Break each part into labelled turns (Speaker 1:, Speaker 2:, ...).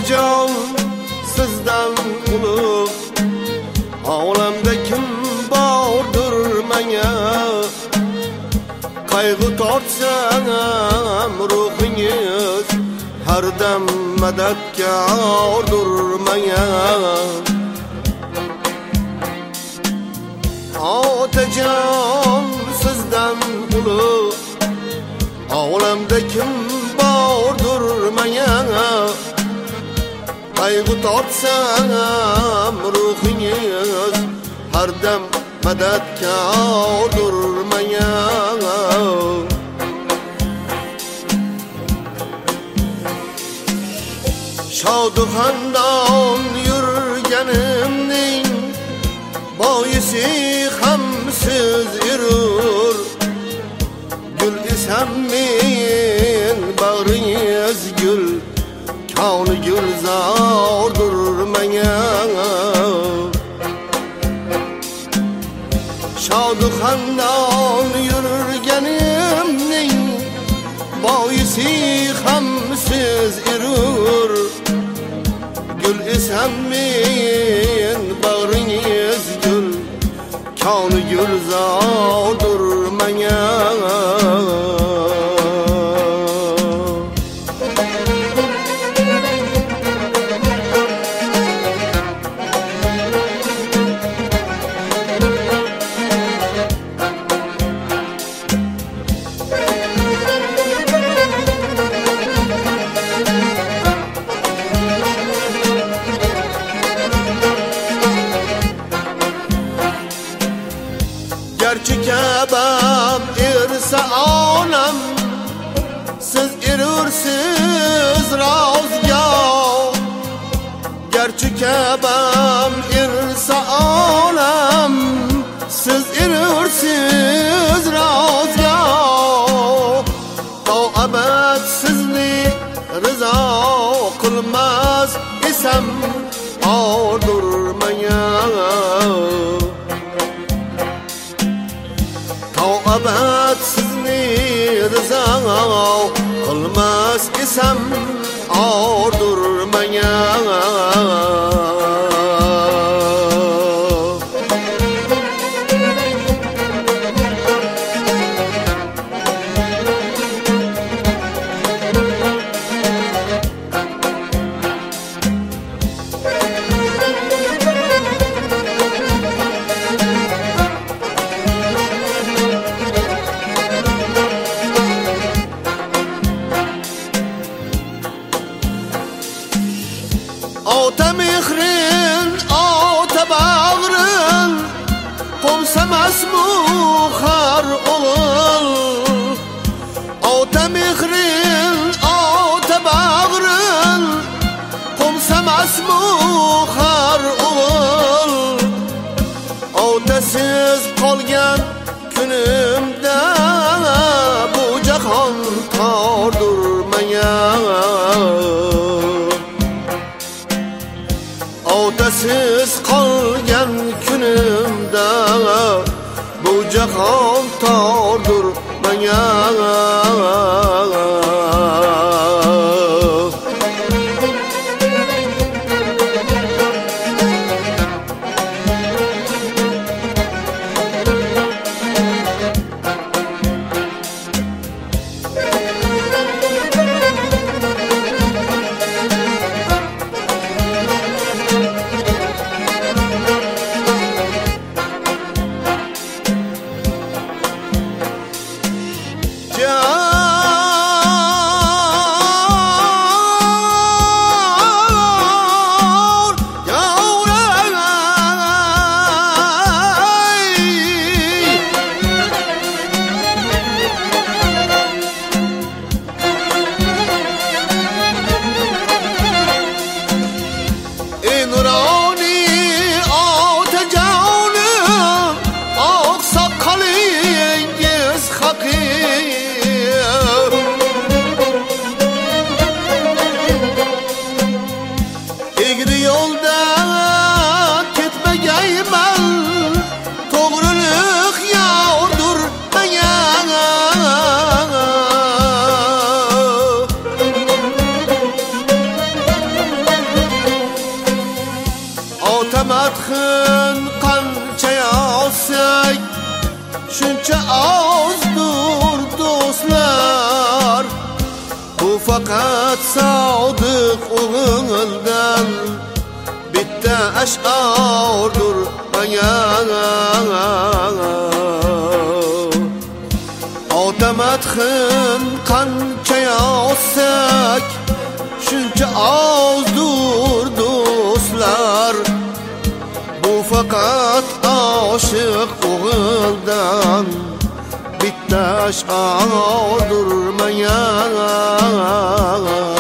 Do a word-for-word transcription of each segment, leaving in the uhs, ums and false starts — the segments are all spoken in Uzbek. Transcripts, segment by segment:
Speaker 1: otajon sizdan ulug' olamda kim bordir menga qayg'u tortsam ruhingiz har dam madadkordir menga otajon sizdan ulug' olamda kim bordir menga qayg'u tortsam ruhingiz har dam madadkordir menga shodu xandon yurganimning boisi ham siz erur gul isam men bag'ringiz gul koni gulzordir menga shodu xandon yurganimning boisi ham siz erur gul isam men bag'ringiz gul koni gulzordir menga garchi kabam ersa onam siz erursiz rozga garchi kabam ersa onam siz erursiz rozga to abad sizni rizo qilmas isam ordur menga abad sizni rizo qilmas isam ordur menga ota mehrin ota bag'rin qo'msamasmu har o'g'il ota mehrin ota bag'rin qo'msamasmu har o'g'il otasiz qolgan kunimda bu jahon tordir menga otasiz qolgan kunimda bu jahon tordir madhın qancha yozsak shuncha ozdur do'stlar. Bu faqat sodiq o'g'ildan bitta ash'ordur magar. Ota madhın qancha yozsak shuncha ozdur do'stlar. Bu faqat oshiq o'g'ildan bitta ash'ordur magar.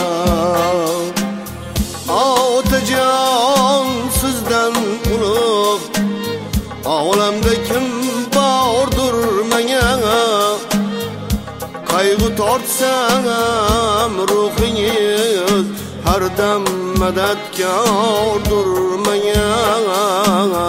Speaker 1: Otajon sizdan ulug' olamda kim bordur magar. Qayg'u tortsam ruhingiz har dam madadkordur magar.